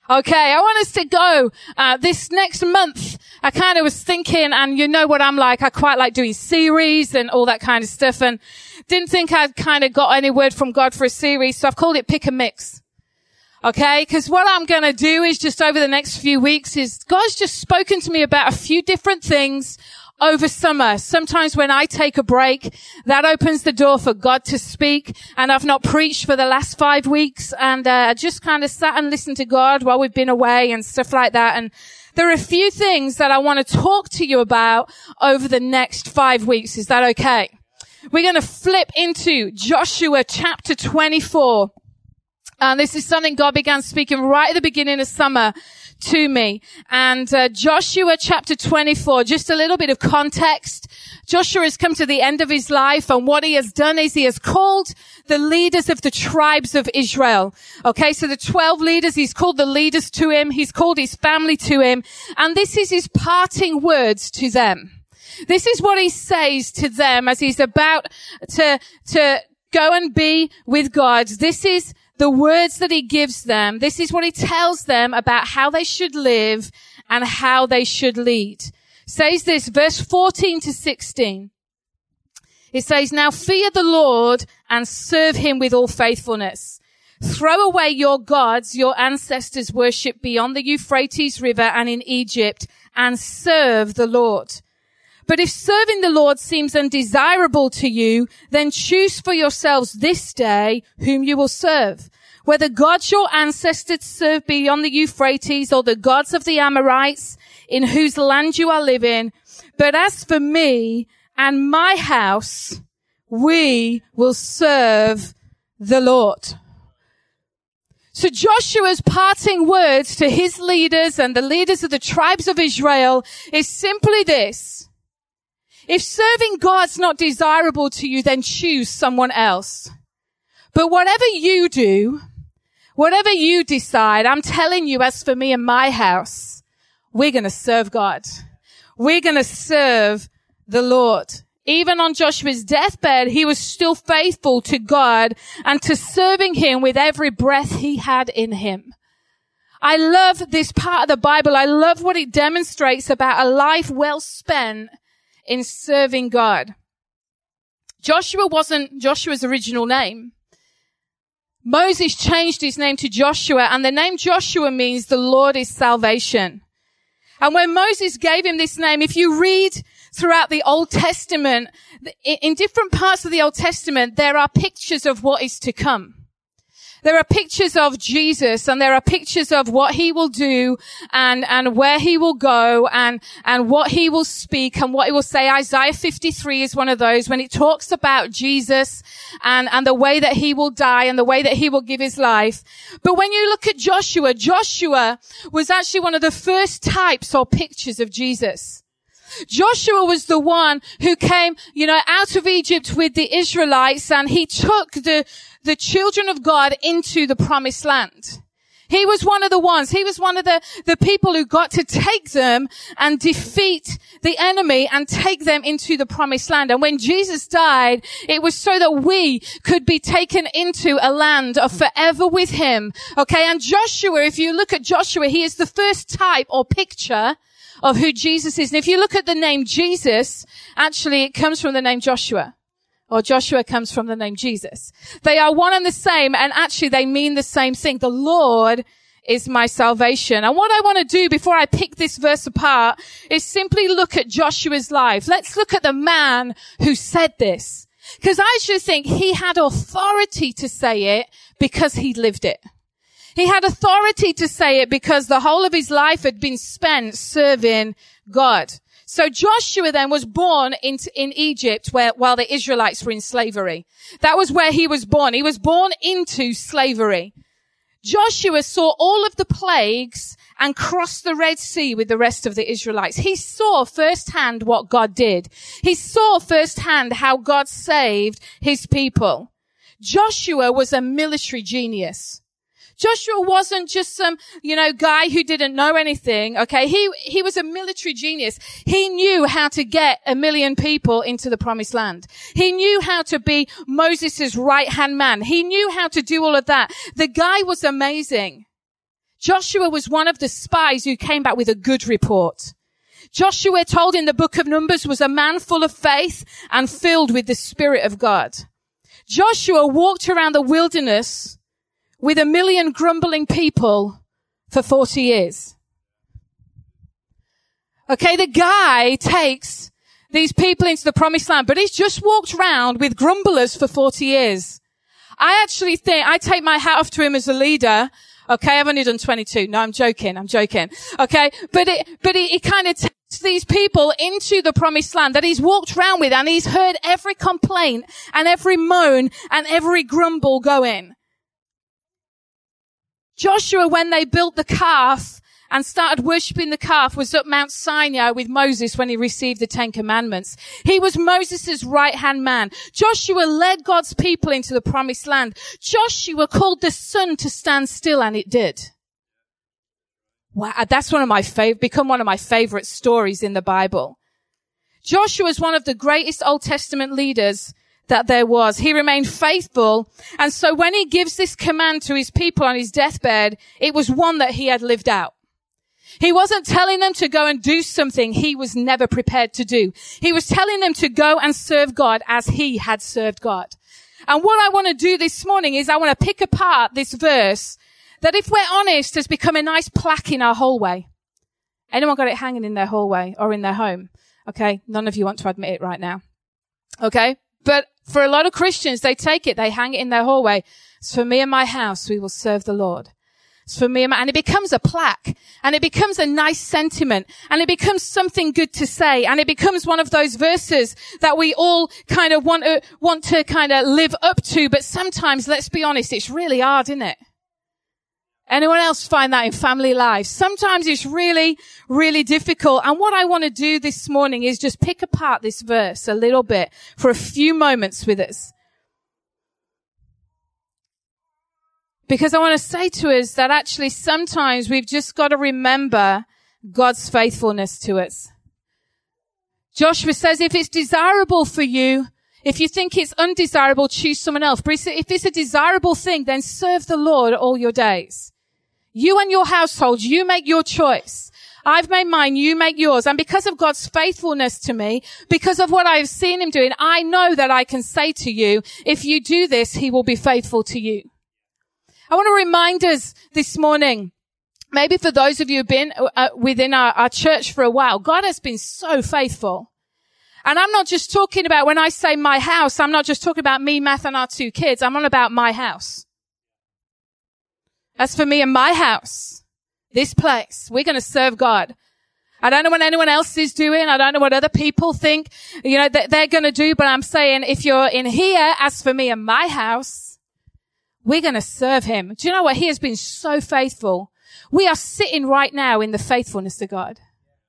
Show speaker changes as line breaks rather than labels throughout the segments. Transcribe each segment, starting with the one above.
Okay, I want us to go this next month. I kind of was thinking, and you know what I'm like, I quite like doing series and all that kind of stuff, and didn't think I'd kind of got any word from God for a series, so I've called it Pick a Mix. Okay, because what I'm going to do is just over the next few weeks is God's just spoken to me about a few different things over summer. Sometimes when I take a break, that opens the door for God to speak. And I've not preached for the last 5 weeks, and I just kind of sat and listened to God while we've been away and stuff like that. And there are a few things that I want to talk to you about over the next 5 weeks. Is that okay? We're going to flip into Joshua chapter 24. And this is something God began speaking right at the beginning of summer to me. And Joshua chapter 24, just a little bit of context. Joshua has come to the end of his life, and what he has done is he has called the leaders of the tribes of Israel. Okay, so the 12 leaders, he's called the leaders to him, he's called his family to him, and this is his parting words to them. This is what he says to them as he's about to go and be with God. This is the words that he gives them. This is what he tells them about how they should live and how they should lead. It says this, verse 14 to 16. It says, "Now fear the Lord and serve him with all faithfulness. Throw away your gods your ancestors worshipped beyond the Euphrates River and in Egypt, and serve the Lord. But if serving the Lord seems undesirable to you, then choose for yourselves this day whom you will serve, whether gods your ancestors served beyond the Euphrates or the gods of the Amorites in whose land you are living. But as for me and my house, we will serve the Lord." So Joshua's parting words to his leaders and the leaders of the tribes of Israel is simply this: if serving God's not desirable to you, then choose someone else. But whatever you do, whatever you decide, I'm telling you, as for me and my house, we're going to serve God. We're going to serve the Lord. Even on Joshua's deathbed, he was still faithful to God and to serving him with every breath he had in him. I love this part of the Bible. I love what it demonstrates about a life well spent in serving God. Joshua wasn't Joshua's original name. Moses changed his name to Joshua, and the name Joshua means the Lord is salvation. And when Moses gave him this name, if you read throughout the Old Testament, in different parts of the Old Testament, there are pictures of what is to come. There are pictures of Jesus, and there are pictures of what he will do and where he will go and what he will speak and what he will say. Isaiah 53 is one of those when it talks about Jesus and the way that he will die and the way that he will give his life. But when you look at Joshua, Joshua was actually one of the first types or pictures of Jesus. Joshua was the one who came, out of Egypt with the Israelites, and he took the children of God into the promised land. He was one of the ones. He was one of the people who got to take them and defeat the enemy and take them into the promised land. And when Jesus died, it was so that we could be taken into a land of forever with him. Okay. And Joshua, if you look at Joshua, he is the first type or picture of who Jesus is. And if you look at the name Jesus, actually it comes from the name Joshua. Or Joshua comes from the name Jesus. They are one and the same, and actually they mean the same thing. The Lord is my salvation. And what I want to do before I pick this verse apart is simply look at Joshua's life. Let's look at the man who said this. Because I just think he had authority to say it because he lived it. He had authority to say it because the whole of his life had been spent serving God. So Joshua then was born in Egypt while the Israelites were in slavery. That was where he was born. He was born into slavery. Joshua saw all of the plagues and crossed the Red Sea with the rest of the Israelites. He saw firsthand what God did. He saw firsthand how God saved his people. Joshua was a military genius. Joshua wasn't just some, guy who didn't know anything. Okay. He was a military genius. He knew how to get 1 million people into the promised land. He knew how to be Moses' right-hand man. He knew how to do all of that. The guy was amazing. Joshua was one of the spies who came back with a good report. Joshua, we're told in the book of Numbers, was a man full of faith and filled with the Spirit of God. Joshua walked around the wilderness with 1 million grumbling people for 40 years. Okay, the guy takes these people into the promised land, but he's just walked around with grumblers for 40 years. I actually think, I take my hat off to him as a leader. Okay, I've only done 22. No, I'm joking. Okay, but he kind of takes these people into the promised land that he's walked around with, and he's heard every complaint and every moan and every grumble going. Joshua, when they built the calf and started worshipping the calf, was at Mount Sinai with Moses when he received the 10 Commandments. He was Moses' right-hand man. Joshua led God's people into the promised land. Joshua called the sun to stand still, and it did. Wow, that's become one of my favorite stories in the Bible. Joshua is one of the greatest Old Testament leaders that there was. He remained faithful, and so when he gives this command to his people on his deathbed, it was one that he had lived out. He wasn't telling them to go and do something he was never prepared to do. He was telling them to go and serve God as he had served God. And what I want to do this morning is I want to pick apart this verse that, if we're honest, has become a nice plaque in our hallway. Anyone got it hanging in their hallway or in their home? Okay, none of you want to admit it right now. Okay, but for a lot of Christians, they take it, they hang it in their hallway. It's for me and my house, we will serve the Lord. It's for me and it becomes a plaque, and it becomes a nice sentiment, and it becomes something good to say, and it becomes one of those verses that we all kind of want to kind of live up to, but sometimes, let's be honest, it's really hard, isn't it? Anyone else find that in family life? Sometimes it's really, really difficult. And what I want to do this morning is just pick apart this verse a little bit for a few moments with us. Because I want to say to us that actually sometimes we've just got to remember God's faithfulness to us. Joshua says, if it's desirable for you, if you think it's undesirable, choose someone else. But if it's a desirable thing, then serve the Lord all your days. You and your household, you make your choice. I've made mine, you make yours. And because of God's faithfulness to me, because of what I've seen him doing, I know that I can say to you, if you do this, he will be faithful to you. I want to remind us this morning, maybe for those of you who've been within our church for a while, God has been so faithful. And I'm not just talking about, when I say my house, I'm not just talking about me, Matt, and our 2 kids. I'm on about my house. That's for me and my house. This place. We're going to serve God. I don't know what anyone else is doing. I don't know what other people think, that they're going to do. But I'm saying, if you're in here, as for me and my house, we're going to serve him. Do you know what? He has been so faithful. We are sitting right now in the faithfulness of God.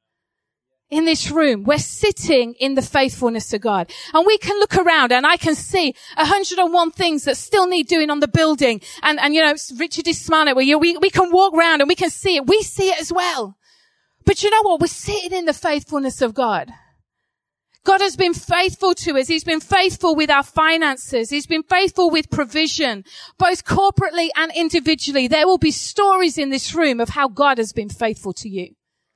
In this room, we're sitting in the faithfulness of God. And we can look around and I can see 101 things that still need doing on the building. And Richard is smiling at we can walk around and we can see it. We see it as well. But you know what? We're sitting in the faithfulness of God. God has been faithful to us. He's been faithful with our finances. He's been faithful with provision, both corporately and individually. There will be stories in this room of how God has been faithful to you.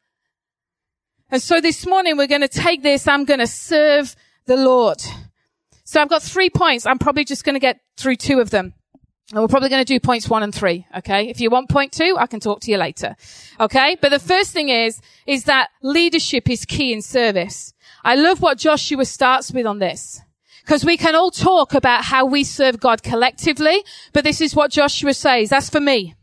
And so this morning we're going to take this. I'm going to serve the Lord. So I've got 3 points. I'm probably just going to get through 2 of them. And we're probably going to do points 1 and 3. Okay. If you want point 2, I can talk to you later. Okay. But the first thing is that leadership is key in service. I love what Joshua starts with on this, because we can all talk about how we serve God collectively, but this is what Joshua says. That's for me.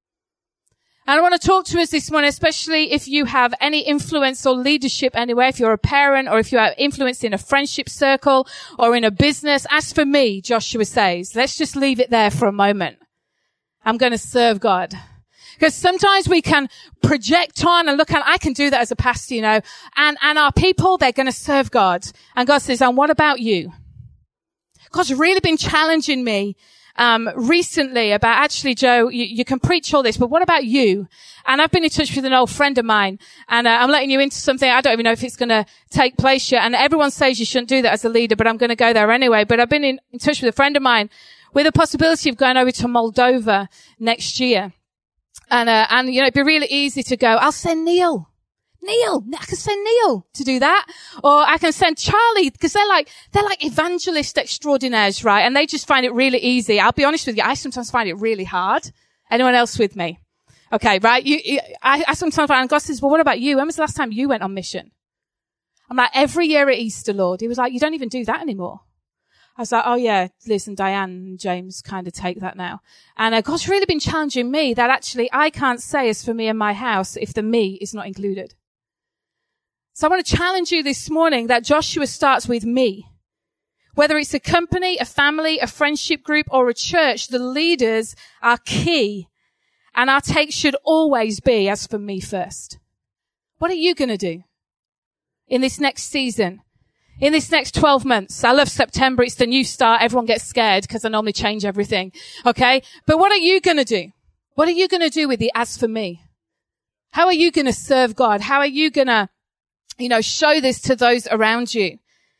And I want to talk to us this morning, especially if you have any influence or leadership anywhere, if you're a parent or if you have influence in a friendship circle or in a business. As for me, Joshua says, let's just leave it there for a moment. I'm going to serve God. Because sometimes we can project on and look at, I can do that as a pastor, and our people, they're going to serve God. And God says, and what about you? God's really been challenging me recently about, actually, Joe, you can preach all this, but what about you? And I've been in touch with an old friend of mine, and I'm letting you into something. I don't even know if it's going to take place yet. And everyone says you shouldn't do that as a leader, but I'm going to go there anyway. But I've been in touch with a friend of mine with the possibility of going over to Moldova next year. And, you know, it'd be really easy to go, I'll send Neil, I can send Neil to do that. Or I can send Charlie, because they're like evangelist extraordinaires, right? And they just find it really easy. I'll be honest with you, I sometimes find it really hard. Anyone else with me? Okay, right? I sometimes find, and God says, well, what about you? When was the last time you went on mission? I'm like, every year at Easter, Lord. He was like, you don't even do that anymore. I was like, oh yeah, Liz and Diane and James kind of take that now. And God's really been challenging me that actually I can't say as for me and my house if the me is not included. So I want to challenge you this morning that Joshua starts with me. Whether it's a company, a family, a friendship group, or a church, the leaders are key. And our take should always be, as for me first. What are you going to do in this next season? In this next 12 months? I love September. It's the new start. Everyone gets scared because I normally change everything. Okay? But what are you going to do? What are you going to do with the as for me? How are you going to serve God? How are you going to, you know, show this to those around you?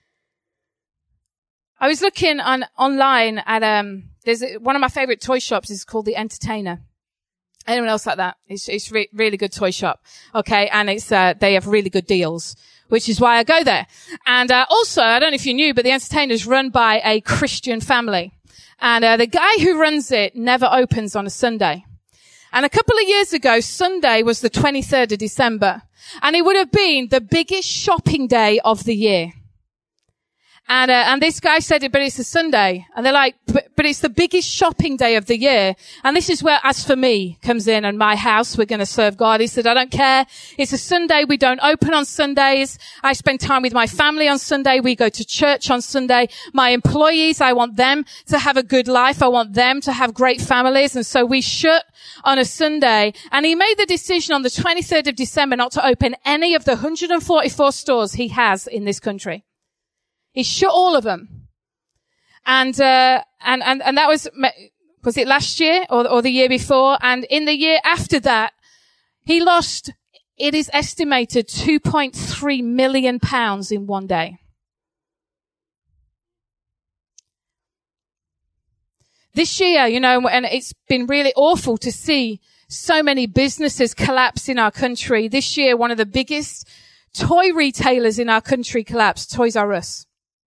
I was looking online at, there's one of my favorite toy shops is called The Entertainer. Anyone else like that? It's really good toy shop. Okay. And they have really good deals, which is why I go there. And, also, I don't know if you knew, but The Entertainer is run by a Christian family. And, the guy who runs it never opens on a Sunday. And a couple of years ago, Sunday was the 23rd of December. And it would have been the biggest shopping day of the year. And this guy said it, but it's a Sunday. And they're like, but it's the biggest shopping day of the year. And this is where, as for me, comes in and my house, we're going to serve God. He said, I don't care. It's a Sunday. We don't open on Sundays. I spend time with my family on Sunday. We go to church on Sunday. My employees, I want them to have a good life. I want them to have great families. And so we shut on a Sunday. And he made the decision on the 23rd of December not to open any of the 144 stores he has in this country. He shut all of them. And that was it last year or the year before? And in the year after that, he lost, it is estimated, £2.3 million in one day. This year, you know, and it's been really awful to see so many businesses collapse in our country. This year, one of the biggest toy retailers in our country collapsed, Toys R Us,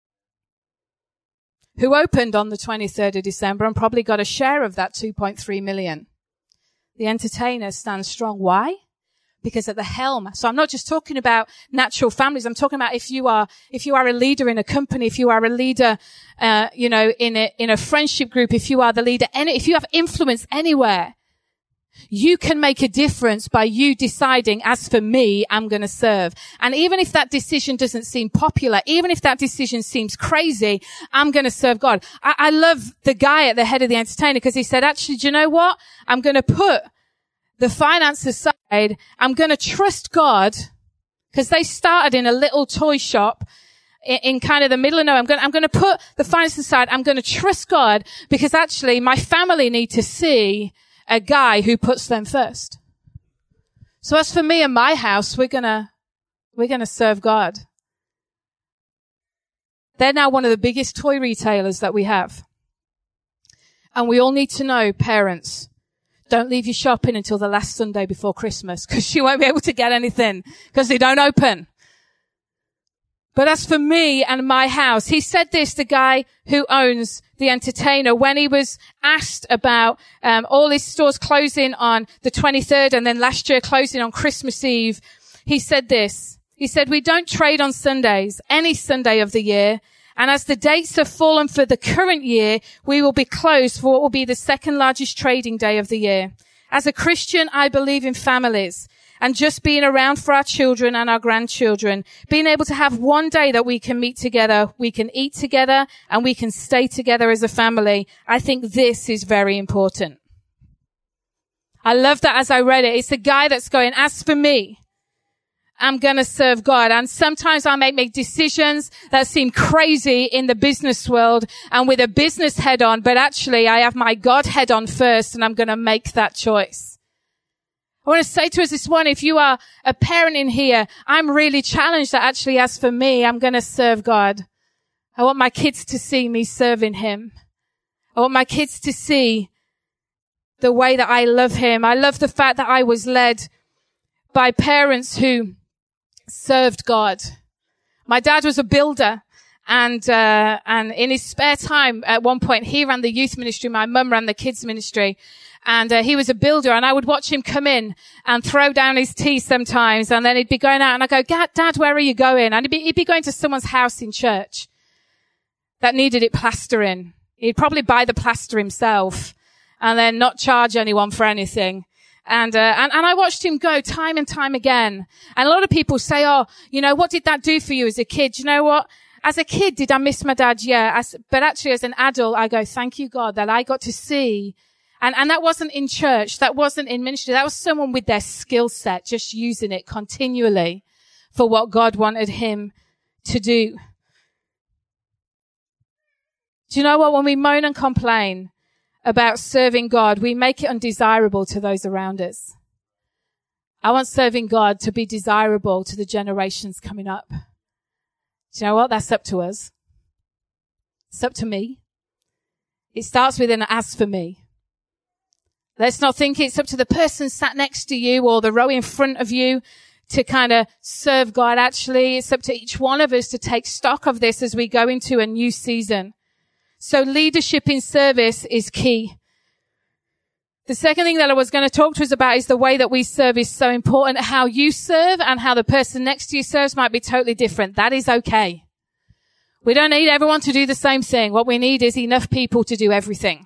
who opened on the 23rd of December and probably got a share of that 2.3 million. The Entertainer stands strong. Why? Because at the helm. So I'm not just talking about natural families. I'm talking about if you are a leader in a company, if you are a leader, you know, in a friendship group, if you are the leader, if you have influence anywhere, you can make a difference by you deciding, as for me, I'm going to serve. And even if that decision doesn't seem popular, even if that decision seems crazy, I'm going to serve God. I love the guy at the head of The Entertainer because he said, actually, do you know what? I'm going to put the finance aside. I'm going to trust God because they started in a little toy shop in kind of the middle of nowhere. I'm going to put the finance aside. I'm going to trust God because actually my family need to see a guy who puts them first. So as for me and my house, we're gonna serve God. They're now one of the biggest toy retailers that we have. And we all need to know, parents, don't leave your shopping until the last Sunday before Christmas because you won't be able to get anything because they don't open. But as for me and my house, he said this, the guy who owns The Entertainer, when he was asked about all his stores closing on the 23rd and then last year closing on Christmas Eve, he said this. He said, we don't trade on Sundays, any Sunday of the year. And as the dates have fallen for the current year, we will be closed for what will be the second largest trading day of the year. As a Christian, I believe in families. And just being around for our children and our grandchildren, being able to have one day that we can meet together, we can eat together, and we can stay together as a family. I think this is very important. I love that as I read it. It's the guy that's going, as for me, I'm going to serve God. And sometimes I make decisions that seem crazy in the business world and with a business head on, but actually I have my God head on first and I'm going to make that choice. I want to say to us this morning, if you are a parent in here, I'm really challenged that actually, as for me, I'm going to serve God. I want my kids to see me serving Him. I want my kids to see the way that I love him. I love the fact that I was led by parents who served God. My dad was a builder, and in his spare time, at one point, he ran the youth ministry. My mum ran the kids ministry. And he was a builder, and I would watch him come in and throw down his tea sometimes, and then he'd be going out, and I'd go, Dad, where are you going? And he'd be going to someone's house in church that needed it plastering. He'd probably buy the plaster himself and then not charge anyone for anything. And I watched him go time and time again. And a lot of people say, oh, you know, what did that do for you as a kid? You know what? As a kid, did I miss my dad? Yeah. But actually, as an adult, I go, thank you, God, that I got to see. And that wasn't in church. That wasn't in ministry. That was someone with their skill set, just using it continually for what God wanted him to do. Do you know what? When we moan and complain about serving God, we make it undesirable to those around us. I want serving God to be desirable to the generations coming up. Do you know what? That's up to us. It's up to me. It starts with an as for me. Let's not think it's up to the person sat next to you or the row in front of you to kind of serve God. Actually, it's up to each one of us to take stock of this as we go into a new season. So leadership in service is key. The second thing that I was going to talk to us about is the way that we serve is so important. How you serve and how the person next to you serves might be totally different. That is okay. We don't need everyone to do the same thing. What we need is enough people to do everything.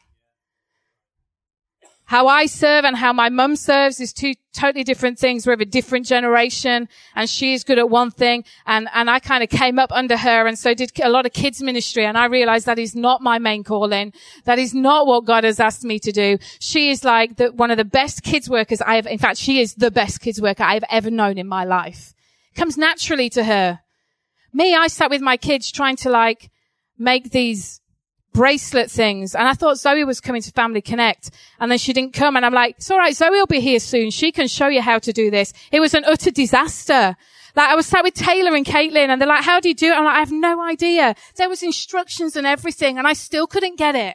How I serve and how my mum serves is two totally different things. We're of a different generation, and she's good at one thing, and I kind of came up under her, and so did a lot of kids ministry, and I realized that is not my main calling. That is not what God has asked me to do. She is like one of the best kids workers in fact, she is the best kids worker I've ever known in my life. It comes naturally to her. Me, I sat with my kids trying to make these bracelet things. And I thought Zoe was coming to Family Connect, and then she didn't come. And I'm like, it's all right. Zoe will be here soon. She can show you how to do this. It was an utter disaster. I was sat with Taylor and Caitlin, and they're like, how do you do it? I'm like, I have no idea. There was instructions and everything, and I still couldn't get it.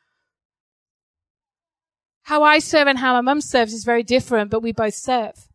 How I serve and how my mum serves is very different, but we both serve.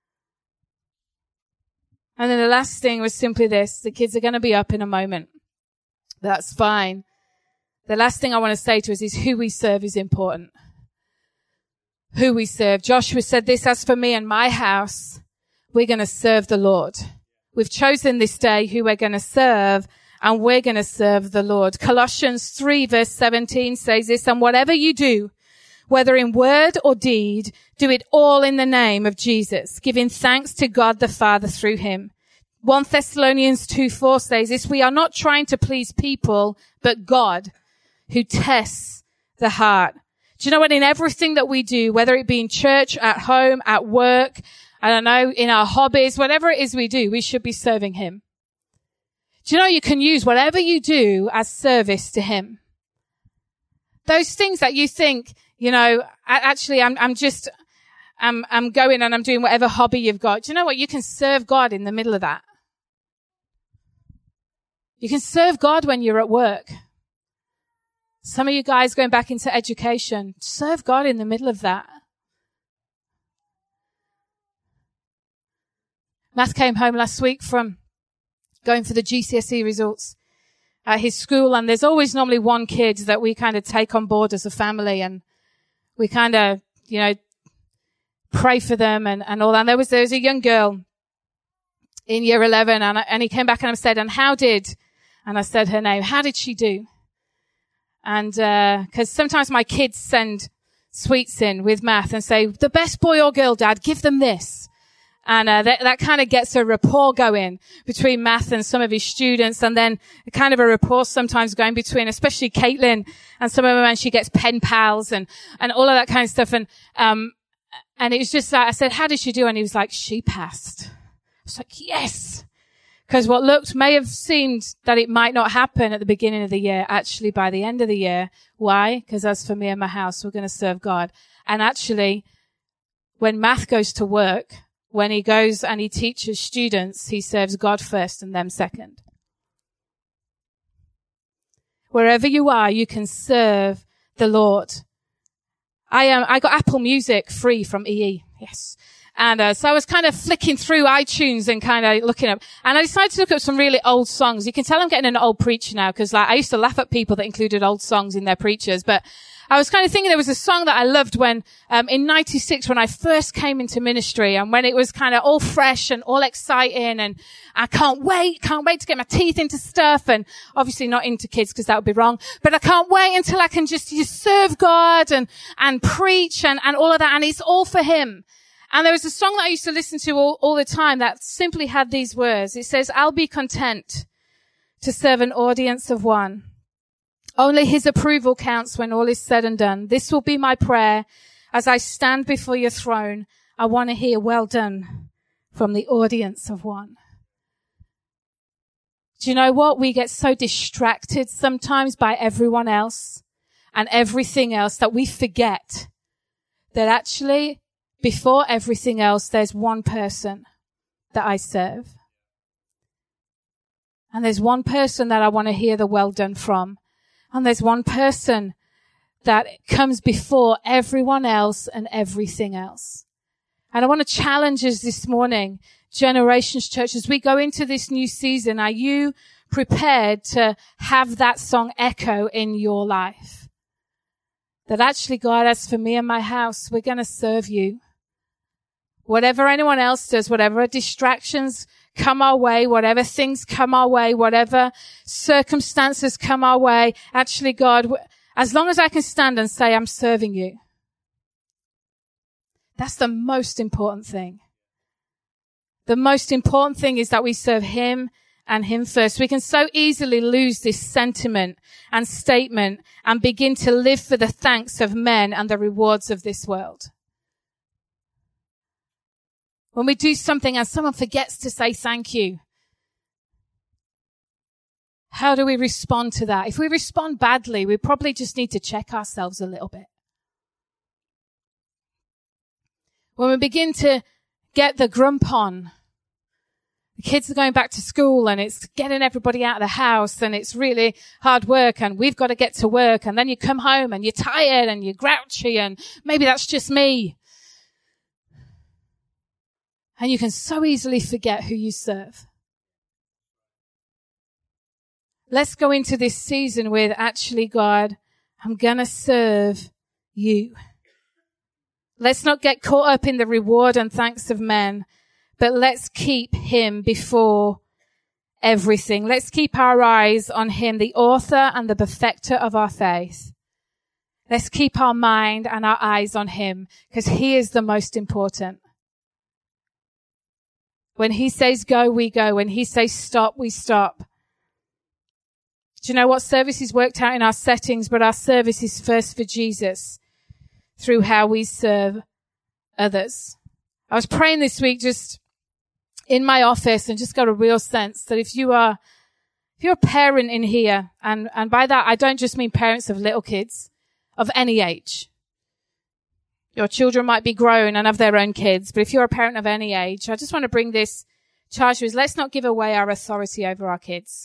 And then the last thing was simply this. The kids are going to be up in a moment. That's fine. The last thing I want to say to us is who we serve is important. Who we serve. Joshua said this, as for me and my house, we're going to serve the Lord. We've chosen this day who we're going to serve, and we're going to serve the Lord. Colossians 3 verse 17 says this, and whatever you do, whether in word or deed, do it all in the name of Jesus, giving thanks to God the Father through him. 1 Thessalonians 2:4 says this, we are not trying to please people, but God, who tests the heart. Do you know what? In everything that we do, whether it be in church, at home, at work, I don't know, in our hobbies, whatever it is we do, we should be serving him. Do you know you can use whatever you do as service to him? Those things that you think, you know, actually I'm going and I'm doing whatever hobby you've got. Do you know what? You can serve God in the middle of that. You can serve God when you're at work. Some of you guys going back into education, serve God in the middle of that. Matt came home last week from going for the GCSE results at his school, and there's always normally one kid that we kind of take on board as a family, and we kind of, you know, pray for them and all that. And there was a young girl in year 11, and he came back and I said, and I said her name, how did she do? And, cause sometimes my kids send sweets in with Math and say, the best boy or girl, Dad, give them this. And, that kind of gets a rapport going between Math and some of his students. And then kind of a rapport sometimes going between, especially Caitlin and some of them, and she gets pen pals and all of that kind of stuff. And it was just like, I said, how did she do? And he was like, she passed. I was like, yes. Because what may have seemed that it might not happen at the beginning of the year, actually by the end of the year. Why? Because as for me and my house, we're going to serve God. And actually, when Math goes to work, when he goes and he teaches students, he serves God first and them second. Wherever you are, you can serve the Lord. I got Apple Music free from EE. Yes. And so I was kind of flicking through iTunes and kind of looking up, and I decided to look up some really old songs. You can tell I'm getting an old preacher now, because like I used to laugh at people that included old songs in their preachers, but I was kind of thinking there was a song that I loved when, in 96, when I first came into ministry, and when it was kind of all fresh and all exciting, and I can't wait to get my teeth into stuff, and obviously not into kids because that would be wrong, but I can't wait until I can just serve God and preach and all of that, and it's all for Him. And there was a song that I used to listen to all the time that simply had these words. It says, I'll be content to serve an audience of one. Only His approval counts when all is said and done. This will be my prayer as I stand before your throne. I want to hear well done from the audience of one. Do you know what? We get so distracted sometimes by everyone else and everything else that we forget that actually before everything else, there's one person that I serve. And there's one person that I want to hear the well done from. And there's one person that comes before everyone else and everything else. And I want to challenge us this morning, Generations Church, as we go into this new season, are you prepared to have that song echo in your life? That actually, God, as for me and my house, we're going to serve you. Whatever anyone else does, whatever distractions come our way, whatever things come our way, whatever circumstances come our way, actually, God, as long as I can stand and say, I'm serving you. That's the most important thing. The most important thing is that we serve Him and Him first. We can so easily lose this sentiment and statement and begin to live for the thanks of men and the rewards of this world. When we do something and someone forgets to say thank you, how do we respond to that? If we respond badly, we probably just need to check ourselves a little bit. When we begin to get the grump on, the kids are going back to school and it's getting everybody out of the house and it's really hard work and we've got to get to work, and then you come home and you're tired and you're grouchy, and maybe that's just me. And you can so easily forget who you serve. Let's go into this season with, actually, God, I'm going to serve you. Let's not get caught up in the reward and thanks of men, but let's keep Him before everything. Let's keep our eyes on Him, the author and the perfecter of our faith. Let's keep our mind and our eyes on Him, because He is the most important. When He says go, we go. When He says stop, we stop. Do you know what? Service is worked out in our settings, but our service is first for Jesus through how we serve others. I was praying this week just in my office and just got a real sense that if you're a parent in here, and by that I don't just mean parents of little kids, of any age. Your children might be grown and have their own kids, but if you're a parent of any age, I just want to bring this charge to us. Let's not give away our authority over our kids.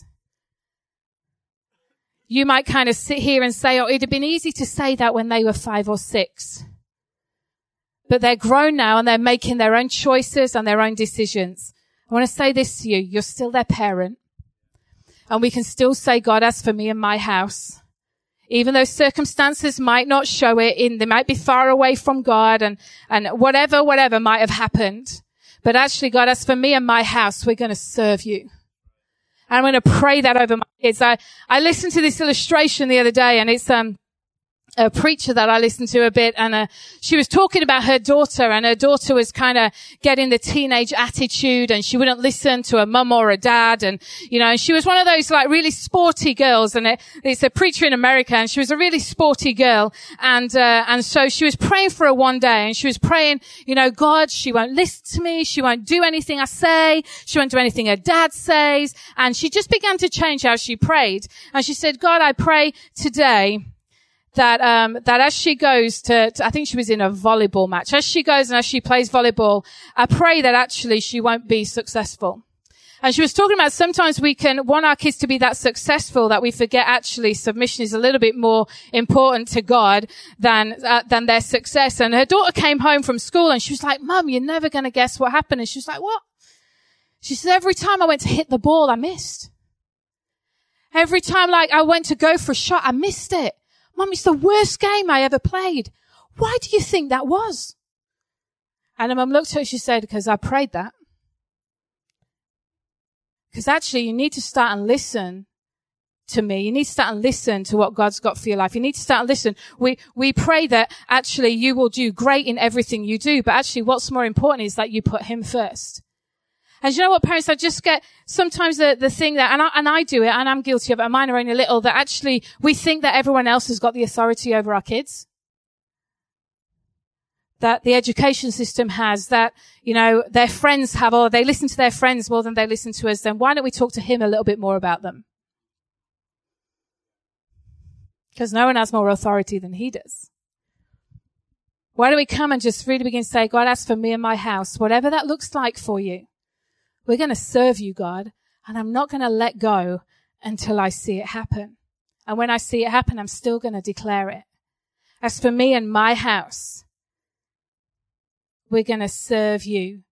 You might kind of sit here and say, oh, it'd have been easy to say that when they were 5 or 6. But they're grown now and they're making their own choices and their own decisions. I want to say this to you. You're still their parent. And we can still say, God, as for me and my house, even though circumstances might not show it, they might be far away from God and whatever might have happened. But actually, God, as for me and my house, we're going to serve you. And I'm going to pray that over my kids. I listened to this illustration the other day, and it's a preacher that I listened to a bit, and she was talking about her daughter, and her daughter was kind of getting the teenage attitude, and she wouldn't listen to her mum or her dad, and and she was one of those like really sporty girls, and it's a preacher in America, and she was a really sporty girl, and so she was praying for her one day, and she was praying, God, she won't listen to me, she won't do anything I say, she won't do anything her dad says, and she just began to change how she prayed, and she said, God, I pray today that as she goes to, I think she was in a volleyball match, as she goes and as she plays volleyball, I pray that actually she won't be successful. And she was talking about sometimes we can want our kids to be that successful that we forget actually submission is a little bit more important to God than their success. And her daughter came home from school and she was like, Mum, you're never going to guess what happened. And she was like, what? She said, every time I went to hit the ball, I missed. Every time I went to go for a shot, I missed it. Mum, it's the worst game I ever played. Why do you think that was? And her mum looked at her, she said, because I prayed that. Because actually you need to start and listen to me. You need to start and listen to what God's got for your life. You need to start and listen. We pray that actually you will do great in everything you do, but actually what's more important is that you put him first. And you know what, parents, I just get sometimes the thing that, and I do it, and I'm guilty of it, and mine are only a little, that actually we think that everyone else has got the authority over our kids. That the education system has, that, their friends have, or they listen to their friends more than they listen to us, then why don't we talk to him a little bit more about them? Because no one has more authority than he does. Why don't we come and just really begin to say, God, as for me and my house, whatever that looks like for you, we're going to serve you, God, and I'm not going to let go until I see it happen. And when I see it happen, I'm still going to declare it. As for me and my house, we're going to serve you.